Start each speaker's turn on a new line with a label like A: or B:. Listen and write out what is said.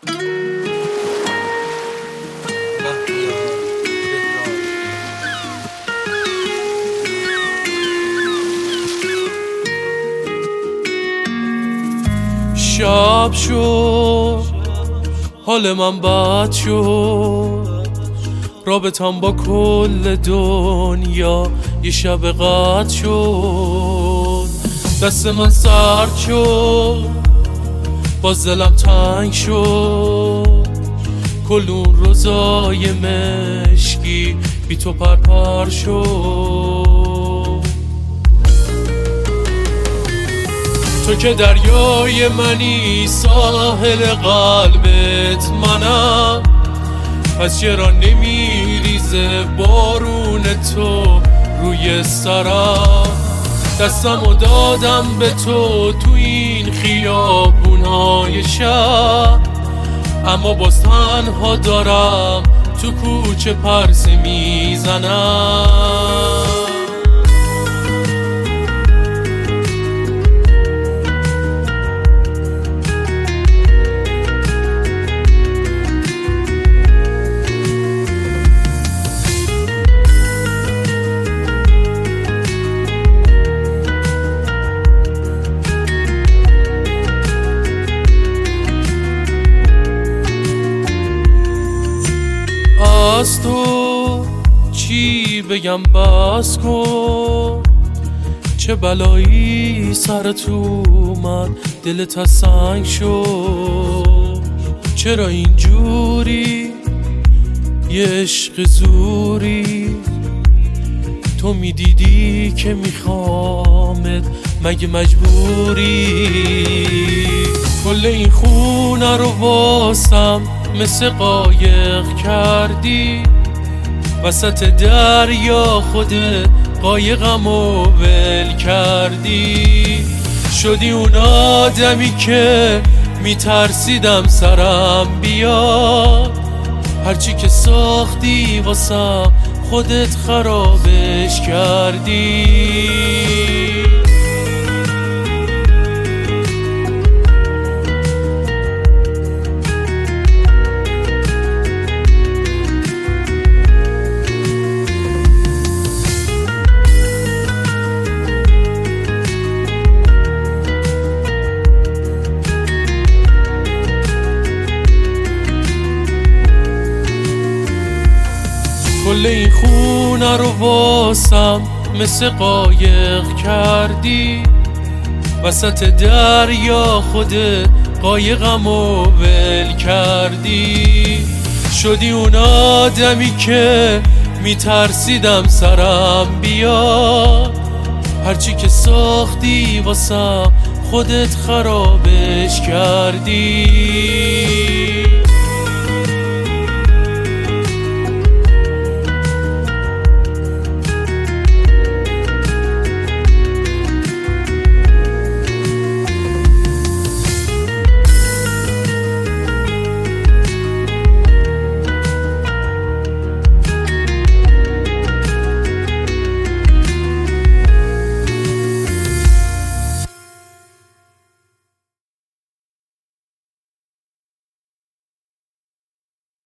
A: شب شد حال من بد شد، رابطم با کل دنیا یه شب قد شد. دست من سرد شد، باز دلم تنگ شد، کل اون روزای مشکی بی تو پرپر شد. تو که دریای منی، ساحل قلبت منم، پس چرا نمیریزه بارون تو روی سرم؟ دستمو دادم به تو این خیابونهای شهر، اما باز تنها دارم تو کوچه پرسه میزنم. از تو چی بگم بس کن، چه بلایی سرت اومد دلت از سنگ شد. چرا اینجوری یه عشق زوری، تو میدیدی که میخوامت مگه مجبوری؟ کل این خونه رو واسم مثل قایق کردی، وسط دریا خودت قایقمو ول کردی. شدی اون آدمی که میترسیدم سرم بیاد، هرچی که ساختی واسم خودت خرابش کردی. کل این خونه رو واسم مثل قایق کردی، وسط دریا خودت قایقمو ول کردی. شدی اون آدمی که میترسیدم سرم بیاد، هرچی که ساختی واسم خودت خرابش کردی.